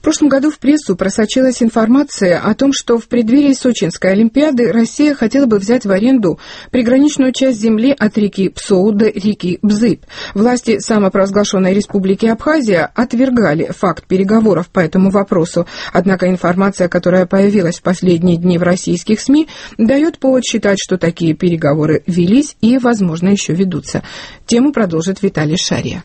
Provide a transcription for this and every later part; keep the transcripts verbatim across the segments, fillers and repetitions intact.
прошлом году в прессу просочилась информация о том, что в преддверии Сочинской Олимпиады Россия хотела бы взять в аренду приграничную часть земли от реки Псоу до реки Бзып. Власти самопровозглашенной республики Абхазия отвергали факт переговоров по этому вопросу, однако информация, которая появилась в последние дни в российских СМИ, дает повод считать, что такие переговоры велись и, возможно, еще ведутся. Тему продолжит Виталий Шария.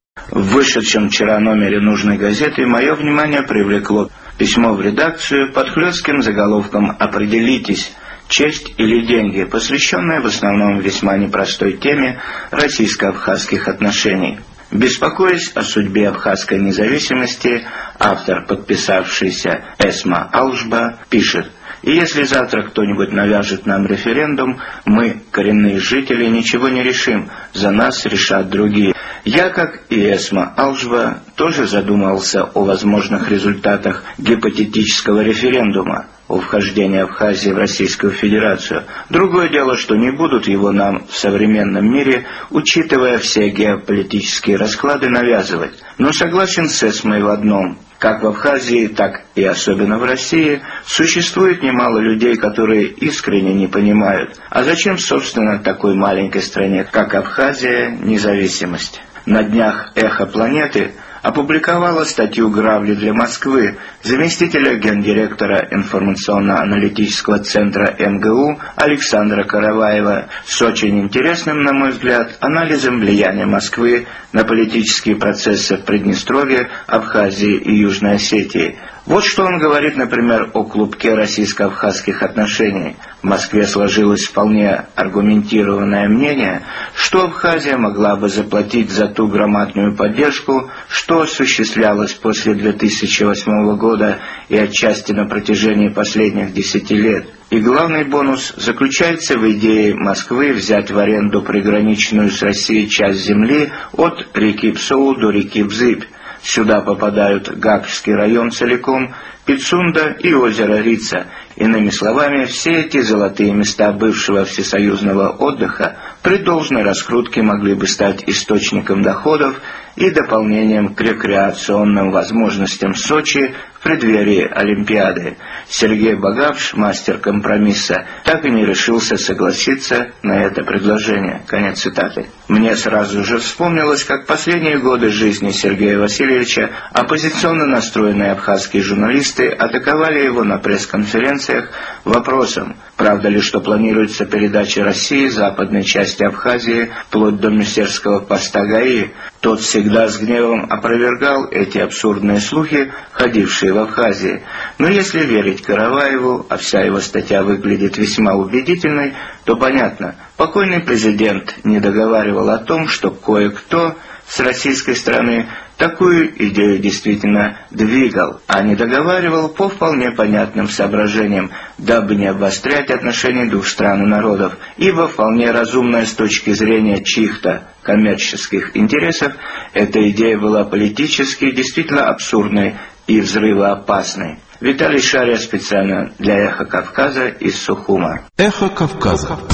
В вышедшем вчера номере нужной газеты мое внимание привлекло письмо в редакцию под хлестким заголовком «Определитесь, честь или деньги», посвященное в основном весьма непростой теме российско-абхазских отношений. Беспокоясь о судьбе абхазской независимости, автор, подписавшийся Эсма Алжба, пишет: «И если завтра кто-нибудь навяжет нам референдум, мы, коренные жители, ничего не решим, за нас решат другие». Я, как и Эсма Алжба, тоже задумался о возможных результатах гипотетического референдума о вхождении Абхазии в Российскую Федерацию. Другое дело, что не будут его нам в современном мире, учитывая все геополитические расклады, навязывать. Но согласен с Эсмой в одном: как в Абхазии, так и особенно в России существует немало людей, которые искренне не понимают, а зачем, собственно, такой маленькой стране, как Абхазия, независимость. На днях «Эхо планеты» опубликовала статью «Грабли для Москвы» заместителя гендиректора информационно-аналитического центра эм гэ у Александра Караваева с очень интересным, на мой взгляд, анализом влияния Москвы на политические процессы в Приднестровье, Абхазии и Южной Осетии. Вот что он говорит, например, о клубке российско-абхазских отношений. В Москве сложилось вполне аргументированное мнение, что Абхазия могла бы заплатить за ту громадную поддержку, что осуществлялось после две тысячи восьмого года и отчасти на протяжении последних десяти лет. И главный бонус заключается в идее Москвы взять в аренду приграничную с Россией часть земли от реки Псоу до реки Бзып. Сюда попадают Гагский район целиком, Пицунда и озеро Рица. Иными словами, все эти золотые места бывшего всесоюзного отдыха при должной раскрутке могли бы стать источником доходов и дополнением к рекреационным возможностям Сочи в преддверии Олимпиады. Сергей Багавш, мастер компромисса, так и не решился согласиться на это предложение. Конец цитаты. Мне сразу же вспомнилось, как последние годы жизни Сергея Васильевича оппозиционно настроенные абхазские журналисты атаковали его на пресс-конференциях вопросом, правда ли, что планируется передача России западной части Абхазии вплоть до Мюстерского поста ГАИ. Тот всегда с гневом опровергал эти абсурдные слухи, ходившие в Абхазии. Но если верить Караваеву, а вся его статья выглядит весьма убедительной, то понятно, покойный президент не договаривал о том, что кое-кто с российской стороны такую идею действительно двигал, а не договаривал по вполне понятным соображениям, дабы не обострять отношения двух стран и народов, ибо вполне разумная с точки зрения чьих-то коммерческих интересов, эта идея была политически действительно абсурдной и взрывоопасной. Виталий Шария специально для «Эхо Кавказа» из Сухума. «Эхо Кавказа».